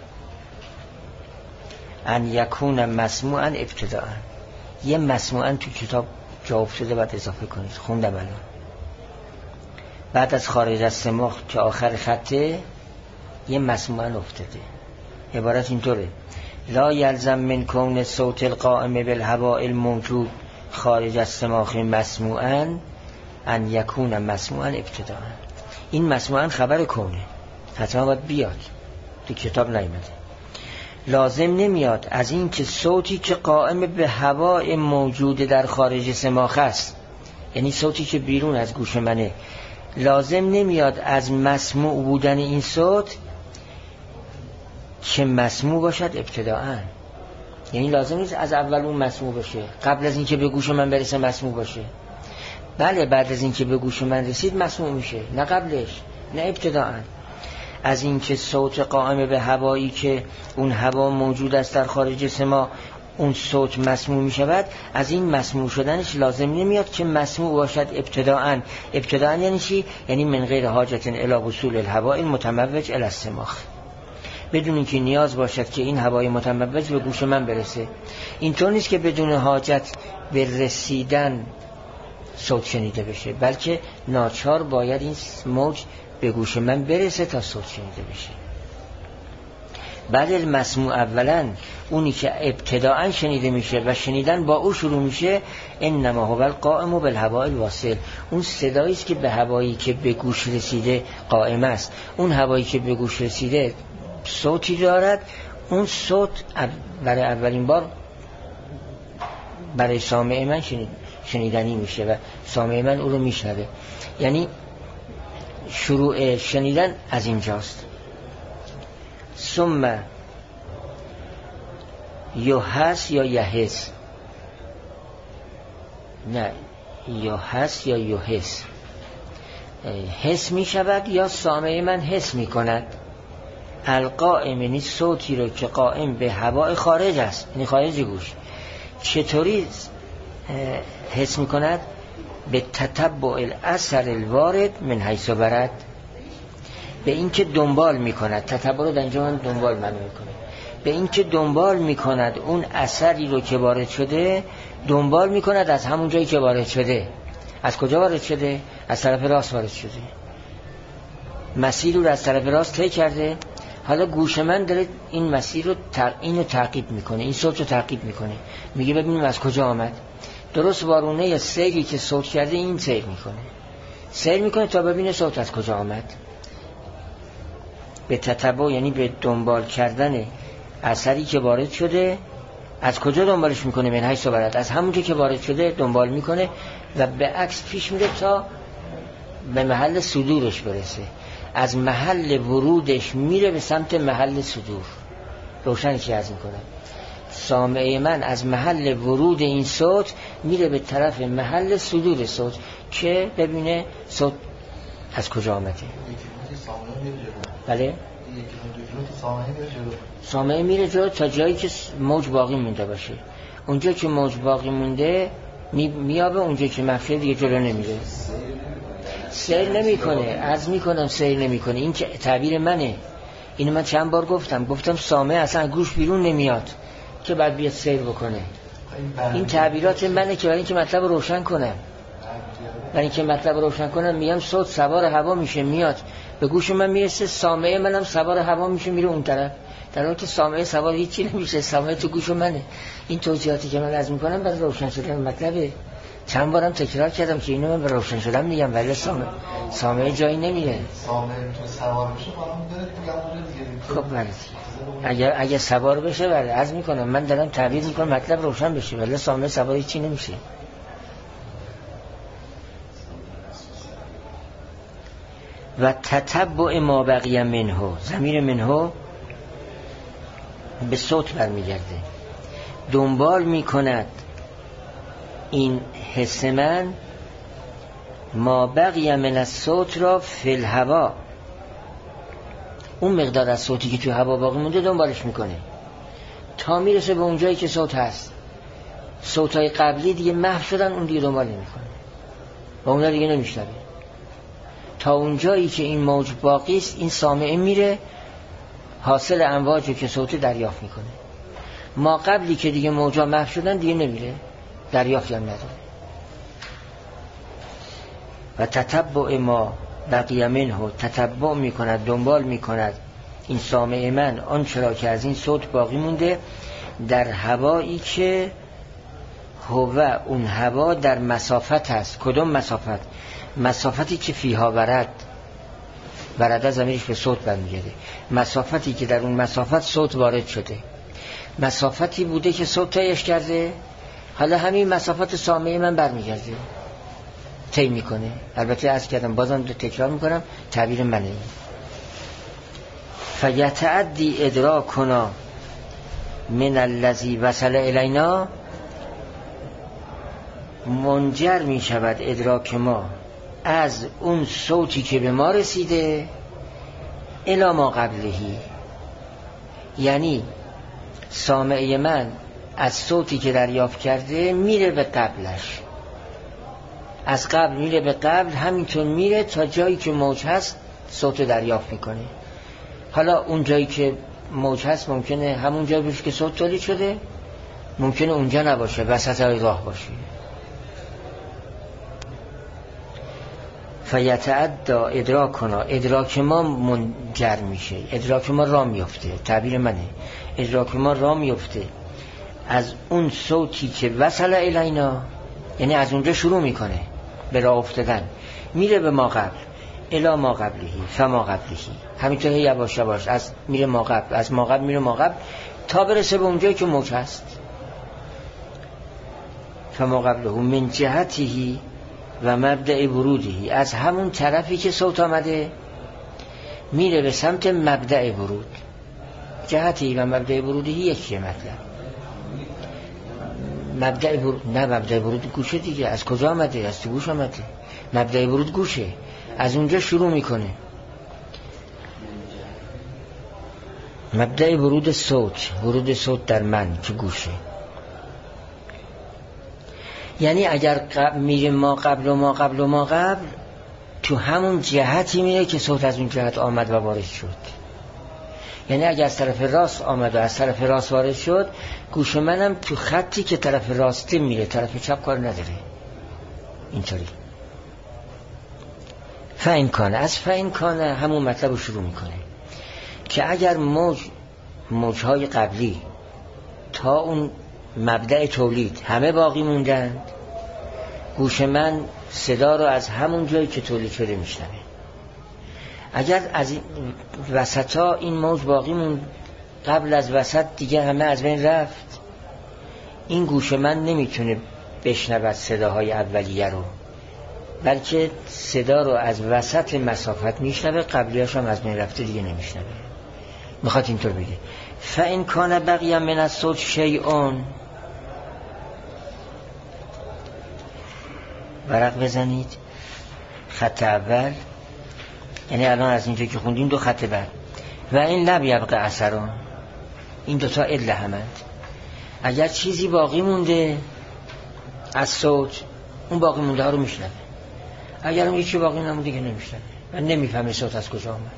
ان یکون مسموعا ابتداء. یه مسموعا تو کتاب جا افتاده، باید اضافه کنید، خوندم الان. بعد از خارج از سماخ که آخر خطه یه مسموعا افتاده. عبارت اینطوره: لا یلزم من کون صوت القائم بالهواء الموجود خارج از سماخ مسموعا ان یکون مسموعا ابتداء. این مسموعا خبر کونه، حتما باید بیاد، تو کتاب نیامده. لازم نمیاد از این که صوتی که قائم به هواء موجود در خارج سماخ است، یعنی صوتی که بیرون از گوش منه، لازم نمیاد از مسموع بودن این صوت که مسموع باشد ابتداءً. یعنی لازم نیست از اول اون مسموع باشه، قبل از این که به گوش من برسه مسموع باشه. بله، بعد از این که به گوش من رسید مسموع میشه، نه قبلش، نه ابتداءً. از این که صوت قائم به هوایی که اون هوا موجود است در خارج سما، اون صوت مسموع می شود، از این مسموع شدنش لازم نمیاد که مسموع باشد ابتداءً. ابتداءً یعنی چی؟ یعنی من غیر حاجت الی وصول الهواء المتموج الی السماخ، بدون اینکه نیاز باشد که این هوای متموج به گوش من برسه. اینطور نیست که بدون حاجت به رسیدن صوت شنیده بشه، بلکه ناچار باید این موج به گوش من برسه تا صوت شنیده بشه. بعد المسموع اولا، اونی که ابتداءً شنیده میشه و شنیدن با او شروع میشه، انما هو القائم بالهواء الواصل، اون صدایی است که به هوایی که به گوش رسیده قائم است. اون هوایی که به گوش رسیده صوتی دارد، اون صوت برای اولین بار برای سامع من شنید، شنیدنی میشه و سامع من او رو میشنوه. یعنی شروع شنیدن از اینجاست. ثم یحس یا یحس، نه یحس یا یحس، حس می شود یا سامع من حس می کند. القائم یعنی صوتی رو که قائم به هوا خارج است، یعنی خارج گوش. چطوری حس می کند؟ به تتبع الاثر الوارد من حیث برد، به این که دنبال می کند. تتبع رو در اینجا من دنبال معنی می کند، به این که دنبال می کند اون اثری رو که وارد شده، دنبال می کند از همون جایی که وارد شده. از کجا وارد شده؟ از طرف راست وارد شده، مسیر رو از طرف راست طی کرده، حالا گوش من داره این مسیر رو تق... اینو تعقیب میکنه، این صوت رو تعقیب میکنه، میگه ببینیم از کجا آمد. درست وارونه یا سیری که صوت کرده این سیر میکنه، سیر میکنه تا ببینه صوت از کجا آمد. به تتبع یعنی به دنبال کردن اثری که وارد شده. از کجا دنبالش میکنه؟ من حیث برد، از همونجا که وارد شده دنبال میکنه و به عکس پیش میره تا به محل صدورش برسه. از محل ورودش میره به سمت محل صدور. روشن چی از میکنه؟ سامع من از محل ورود این صوت میره به طرف محل صدور صوت که ببینه صوت از کجا آمده. بله؟ سامعه میره جلو تا جایی که موج باقی مونده باشه. اونجا که موج باقی مونده می... میابه، اونجا که مفشه دیگه جلو نمیره. سیر نمی کنه. عرض میکنم سیر نمی کنه. این که تعبیر منه. اینو من چند بار گفتم گفتم سامعه اصلا گوش بیرون نمیاد که بعد بیاد سیر بکنه. این تعبیرات منه که برای اینکه مطلب روشن کنم، برای اینکه مطلب روشن کنم میگم صوت سوار هوا میشه میاد به گوش من میرسه، سامعه منم سوار هوا میشه میره اون طرف. در حالی که سامعه سوار هیچی نمیشه، سامعه تو گوش منه. این توضیحاتی که من عرض میکنم برای روشن شدن مطلبه. چند بارم تکرار کردم که اینو من برای روشن شدن میگم، ولی سامعه سامعه جایی نمیره. سامعه تو سوار بشه برام داره خب بله، اگر اگه سوار بشه بله عرض میکنم من دارم تعبیر میکنم مطلب روشن بشه، ولی سامعه سوار هیچی نمیشه. و تتبع ما بقیه منه، ضمیر منه به صوت برمیگرده. دنبال میکند این حس من ما بقیه من از صوت را فی الهوا، اون مقدار از صوتی که توی هوا باقی مونده دنبالش میکنه تا میرسه به اون جایی که صوت هست. صوتای قبلی دیگه محو شدن، اون دیگه دنبال نمیکنه و اون دیگه نمیشنوه. تا اون جایی که این موج باقی است این سامعه میره حاصل امواجی که صوت دریافت میکنه. ما قبلی که دیگه موجا محو شدن دیگه نمیره، دریافت هم نداره. و تتبع ما بقیه منه، تتبع میکند دنبال میکند این سامع من آنچه را که از این صوت باقی مونده در هوایی که هو اون هوا در مسافت هست. کدوم مسافت؟ مسافتی که فیها ورد، ورده ضمیرش به صوت برمیگرده. مسافتی که در اون مسافت صوت وارد شده، مسافتی بوده که صوت طیش کرده، حالا همین مسافت سامعه من برمیگرده طی میکنه. البته عرض کردم بازم تکرار میکنم تعبیر منه. فیتعدی ادراکنا من الذی وصل الینا، منجر میشود ادراک ما از اون صوتی که به ما رسیده الی ما قبلهی، یعنی سامعه من از صوتی که دریافت کرده میره به قبلش، از قبل میره به قبل، همینطور میره تا جایی که موج هست صوت دریافت میکنه. حالا اون جایی که موج هست ممکنه همون جایی باشه که صوت تولید شده، ممکنه اونجا نباشه، وسط راه باشه. فیتعدا ادراکنا، ادراک ما منجر میشه، ادراک ما راه میفته، تعبیر منه، ادراک ما راه میفته از اون صوتی که وصل الینا، یعنی از اونجا شروع میکنه به راه افتادن، میره به ما قبل، الی ما قبلهی فما قبلهی، همینطور یواش یواش از میره ما قبل، از ما قبل میره ما قبل تا برسه به اونجایی که موج هست. فما قبله من جهته و مبدأ ورودی، از همون طرفی که صوت آمده میره به سمت مبدأ ورود. جهتی و مبدأ ورودی یکیه مطلب. مبدأ ورود نه، مبدأ ورود گوشه دیگه. از کجا آمده؟ از تو گوش آمده. مبدأ ورود گوشه، از اونجا شروع میکنه. مبدأ ورود صوت، ورود صوت در من که گوشه. یعنی اگر میره ما قبل و ما قبل و ما قبل، تو همون جهتی میره که صوت از اون جهت آمد و وارد شد. یعنی اگر از طرف راست آمد و از طرف راست وارد شد، گوش منم تو خطی که طرف راسته میره، طرف چپ کار نداره. اینطوری. فاین کانه، از فاین کانه همون مطلب رو شروع میکنه که اگر موج موجهای قبلی تا اون مبدأ تولید همه باقی موندند، گوش من صدا رو از همون جایی که تولید شده میشنوه. اگر از وسطا این موج باقی موند، قبل از وسط دیگه همه از بین رفت، این گوش من نمیتونه بشنود صداهای اولیه رو، بلکه صدا رو از وسط مسافت میشنوه، قبلیاش هم از بین رفته دیگه نمیشنوه. میخواد اینطور بگه فإن کان بقی من الصوت شیء، ورق بزنید خط اول، یعنی الان از اینجا که خوندیم دو خط بعد، و این لم یبقى اثرون، این دوتا اله همند. اگر چیزی باقی مونده از صوت، اون باقی مونده ها رو میشنوه. اگر اون یکی باقی نمونده دیگه نمیشنوه و نمیفهمه صوت از کجا آمد.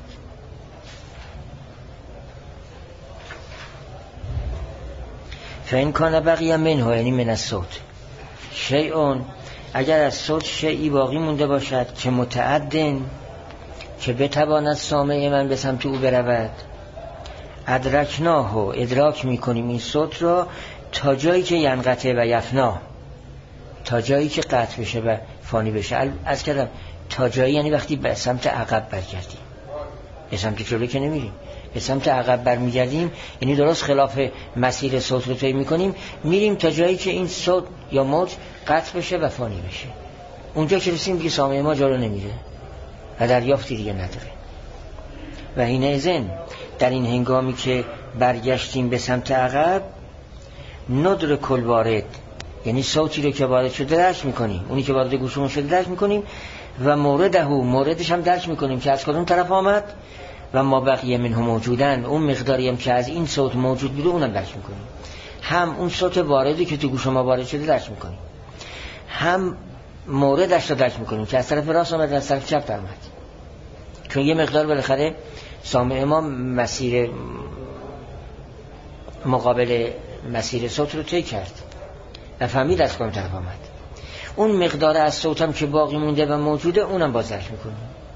فإن کان بقی منه، یعنی من الصوت شیء، اگر از صوت شیئی باقی مونده باشد که متعدن، که بتواند سامع من به سمت او برود، ادرکناه، ادراک میکنیم این صوت را تا جایی که ینقطع و یفنا، تا جایی که قطع بشه و فانی بشه. از کردم تا جایی یعنی وقتی به سمت عقب برگردیم، به سمت جلو که نمیریم، به سمت عقب برمیگردیم، یعنی درست خلاف مسیر صوت رو طی میکنیم، میریم تا جایی که این صوت یا موج قطع بشه و فانی بشه. اونجا که رسیم دیگه سامع ما جلو نمیره و دریافتی دیگه نداره. و حینئذ در این هنگامی که برگشتیم به سمت عقب، ندرک الوارد، یعنی صوتی رو که وارد شده درک میکنیم، اونی که وارد گوشمون شده درک میکنیم، و مورده، موردش هم درک میکنیم که از کدوم طرف آمد، و ما بقیه منه موجودن، اون مقداری هم که از این صوت موجود بوده اونم درک میکنیم. هم اون صوت واردی که تو گوش ما وارد شده درک میکنیم، هم موردش رو درک میکنیم که از طرف راست آمد از طرف چپ آمد، چون یه مقدار بالاخره سامع ما مسیر مقابل مسیر صوت رو طی کرد و فهمید از کدوم طرف آمد. اون مقدار از صوت هم که باقی مونده و موجوده اونم باز درک میکنیم.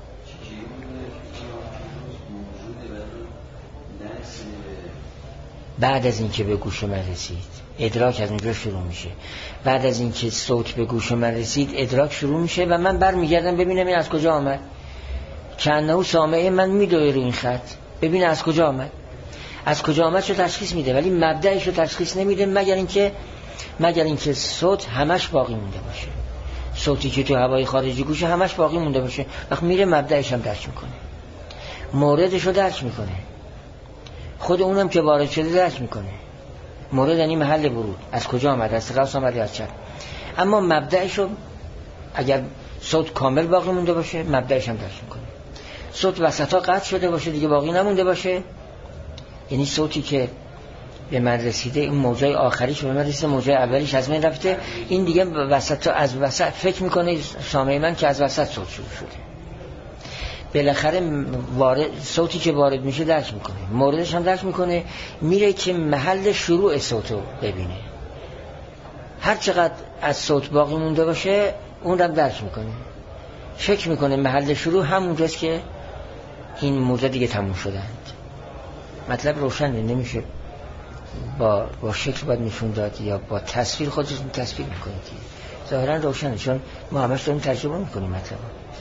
بعد از اینکه به گوش من رسید، ادراک از اونجا شروع میشه. بعد از اینکه صوت به گوش من رسید، ادراک شروع میشه و من برمیگردم ببینم این از کجا آمد. کأنه سامع من میدوه رو این خط، ببینه از کجا آمد. از کجا آمد شو تشخیص میده، ولی مبدأش رو تشخیص نمیده مگر اینکه مگر اینکه صوت همش باقی مونده باشه. صوتی که تو هوای خارجی گوشه همش باقی مونده باشه، وقت میره مبدأش هم درک میکنه، موردش رو درک میکنه، خود اونم که وارد شده درک میکنه. مورد یعنی محل ورود، از کجا آمد، از راست آمد یا از چپ. اما مبدأش رو اگر صوت کامل باقی مونده باشه مبدأش هم درک میکنه. صوت وسطا قطع شده باشه دیگه باقی نمونده باشه، یعنی صوتی که به من رسیده این موجای آخریش به من رسیده، موجای اولیش از من رفته، این دیگه وسطا از وسط فکر میکنه سامع من که از وسط صوت شروع شده. بالاخره وارد صوتی که وارد میشه درک میکنه، موردش هم درک میکنه، میره که محل شروع صوتو ببینه. هر چقدر از صوت باقی مونده باشه اون رو درک میکنه، فکر میکنه محل شروع همونجاست که این موجا دیگه تموم شدند. مطلب روشنه، نمیشه با با شکل باید نشون داد یا با تصویر خودتون تصویر میکنید. ظاهرا روشنه چون ما همش داریم ترجمه میکنیم مطلب.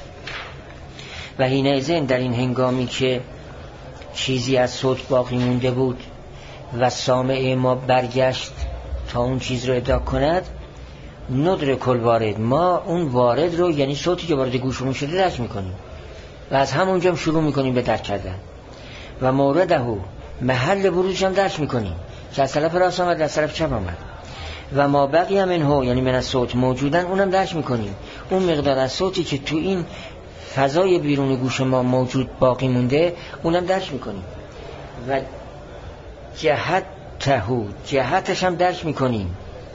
و حینئذ در این هنگامی که چیزی از صوت باقی مونده بود و سامع ما برگشت تا اون چیز رو ادراک کند، ندرک الوارد، ما اون وارد رو یعنی صوتی که وارد گوشمون شده درک میکنیم و از همونجا شروع میکنیم به درک کردن. و مورده، محل ورودش هم درک میکنیم که از طرف راست آمد از طرف چپ آمد. و ما بقیه منه، یعنی من از صوت موجودن، اونم درک میکنیم. اون مقدار از صوتی که تو این فضای بیرون گوش ما موجود باقی مونده اونم درک میکنیم. و جهت تهو، جهتش هم درک میکنیم.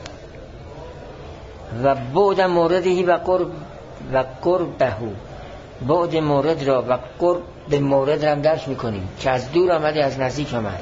و بعد موردهی و قرب و قربهو، بعد مورد را و قرب به مورد هم درک میکنیم که از دور آمده از نزدیک آمد.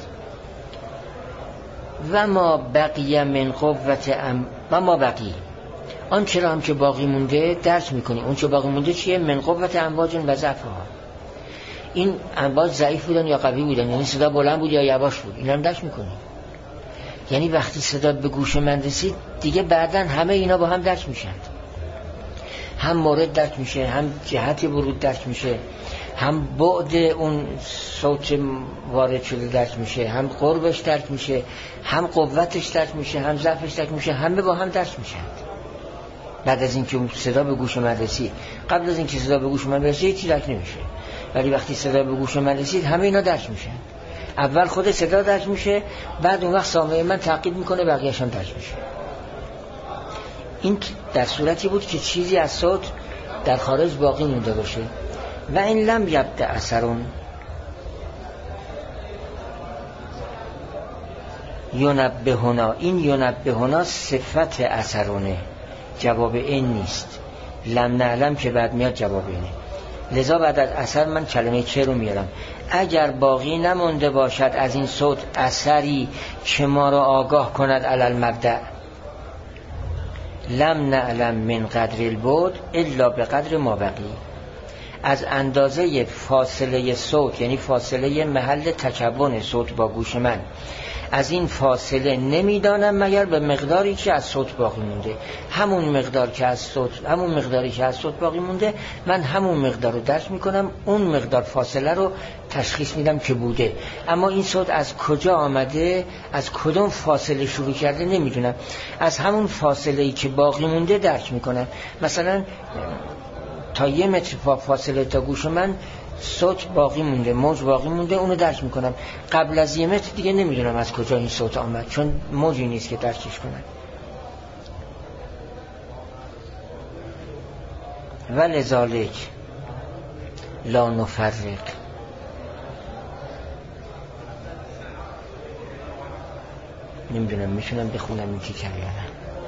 و ما بقیه من قوت ام و ما بقیه، آن چرا هم که باقی مونده درک میکنیم. اون چه باقی مونده چیه؟ من قوت امواج و ضعفها، این انباز ضعیف بودن یا قوی بودن، یعنی صدا بلند بود یا یواش بود، اینا رو درک میکنی. یعنی وقتی صدا به گوش من رسید دیگه بعداً همه اینا با هم درک میشن، هم مورد درک میشه، هم جهت ورود درک میشه، هم بعد اون صوت وارد شده درک میشه، هم قربش درک میشه، هم قوتش درک میشه، هم ضعفش درک میشه، همه با هم درک میشن. بعد از اینکه صدا به گوش من رسید، قبل از اینکه صدا به گوش من رسید چی درک نمیشه، ولی وقتی صدا به گوش من رسید همه اینا درک میشن. اول خود صدا درک میشه، بعد اون وقت سامع من تعقیب میکنه، بقیه‌اش هم درک میشه. این در صورتی بود که چیزی از صوت در خارج باقی مونده باشه. و این لم یبدأ اثرون ینبهنا، این ینبهنا صفت اثرونه، جواب این نیست. لم نعلم که بعد میاد جواب اینه. لذا بعد از اثر من کلمه چه رو میارم. اگر باقی نمونده باشد از این صوت اثری که ما را آگاه کند علی المبدأ، لم نعلم من قدر البعد الا به قدر ما بقی، از اندازه فاصله صوت، یعنی فاصله محل تکون صوت با گوش من، از این فاصله نمیدانم مگر به مقداری که از صوت باقی مونده. همون مقدار که از صوت همون مقداری که از صوت باقی مونده، من همون مقدار رو درک میکنم، اون مقدار فاصله رو تشخیص میدم که بوده. اما این صوت از کجا آمده، از کدوم فاصله شروع کرده نمیدونم، از همون فاصله‌ای که باقی مونده درک میکنم. مثلا تا یه متر فاصله تا گوش من صوت باقی مونده، موج باقی مونده، اونو درک میکنم. قبل از یه متر دیگه نمیدونم از کجا این صوت آمد، چون موجی نیست که درکش کنم. ولذالک لا نفرق، نمیدونم میتونم بخونم این چی کرد یا نه.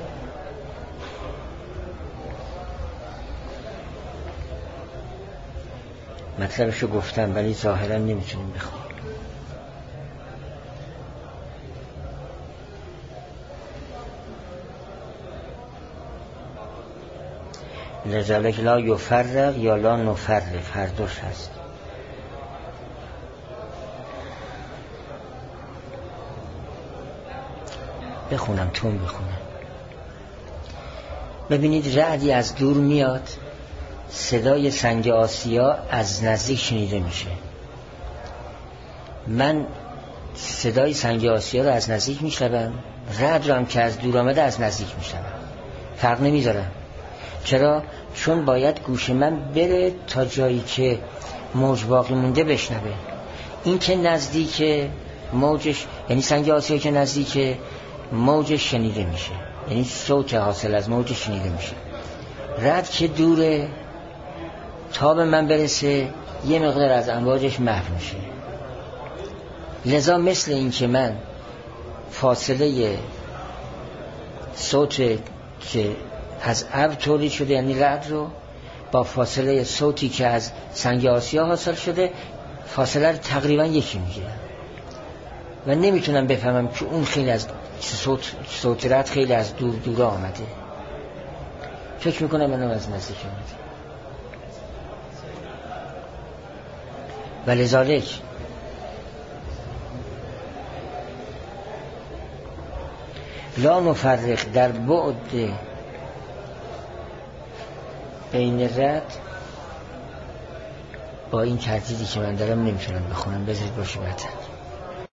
مطلبشو گفتم ولی ظاهرا نمیتونیم بخونیم. لذالک لا یفرق یا لا نفرق، هر دوش هست. بخونم تون بخونم. ببینید رعدی از دور میاد، صدای سنگ آسیا از نزدیک شنیده میشه. من صدای سنگ آسیا رو از نزدیک میشنوم، رعد رو هم که از دور آمده از نزدیک میشنوم، فرق نمیذارم. چرا؟ چون باید گوش من بره تا جایی که موج باقی مونده بشنوه. این که نزدیک موجش، یعنی سنگ آسیا که نزدیک موجش شنیده میشه، یعنی صوت حاصل از موجش شنیده میشه. رعد که دوره تا به من برسه یه مقدار از امواجش محو میشه. لذا مثل این که من فاصله صوت که از ابر تولید شده یعنی رعد رو با فاصله صوتی که از سنگ آسیا حاصل شده فاصله رو تقریبا یکی میگیرم و نمیتونم بفهمم که اون خیلی از صوت صوت رعد خیلی از دور دور آمده. فکر میکنم منم از نزدیک آمده. ولذالک لا نفرق، در بعد بین رد با این تردیدی که من دارم نمیتونم بخونم، بذارید باشه بعد